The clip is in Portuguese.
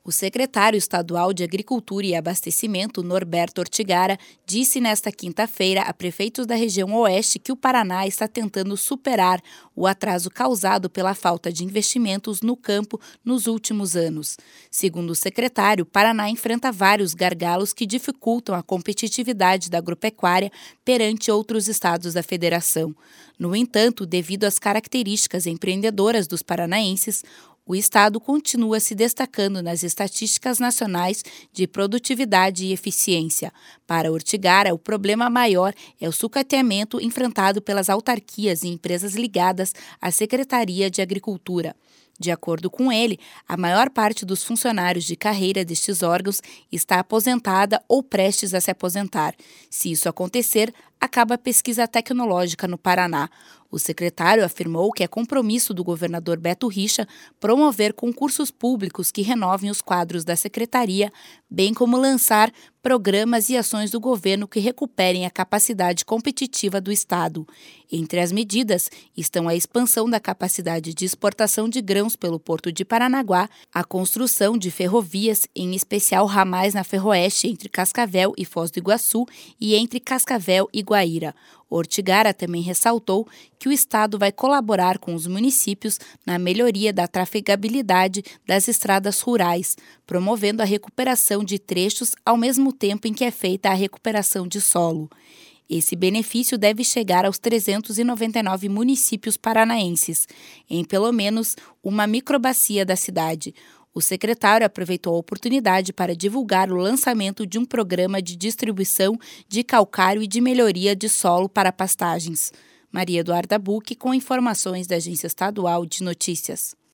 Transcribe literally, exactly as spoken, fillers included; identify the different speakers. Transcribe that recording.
Speaker 1: O secretário estadual de Agricultura e Abastecimento, Norberto Ortigara, disse nesta quinta-feira a prefeitos da região oeste que o Paraná está tentando superar o atraso causado pela falta de investimentos no campo nos últimos anos. Segundo o secretário, o Paraná enfrenta vários gargalos que dificultam a competitividade da agropecuária perante outros estados da federação. No entanto, devido às características empreendedoras dos paranaenses, o estado continua se destacando nas estatísticas nacionais de produtividade e eficiência. Para Ortigara, o problema maior é o sucateamento enfrentado pelas autarquias e empresas ligadas à Secretaria de Agricultura. De acordo com ele, a maior parte dos funcionários de carreira destes órgãos está aposentada ou prestes a se aposentar. Se isso acontecer, acaba a pesquisa tecnológica no Paraná. O secretário afirmou que é compromisso do governador Beto Richa promover concursos públicos que renovem os quadros da secretaria, bem como lançar programas e ações do governo que recuperem a capacidade competitiva do estado. Entre as medidas estão a expansão da capacidade de exportação de grãos pelo Porto de Paranaguá, a construção de ferrovias, em especial ramais na Ferroeste entre Cascavel e Foz do Iguaçu e entre Cascavel e Guaíra. Ortigara também ressaltou que o estado vai colaborar com os municípios na melhoria da trafegabilidade das estradas rurais, promovendo a recuperação de trechos ao mesmo tempo em que é feita a recuperação de solo. Esse benefício deve chegar aos trezentos e noventa e nove municípios paranaenses, em pelo menos uma microbacia da cidade. O secretário aproveitou a oportunidade para divulgar o lançamento de um programa de distribuição de calcário e de melhoria de solo para pastagens. Maria Eduarda Bucchi, com informações da Agência Estadual de Notícias.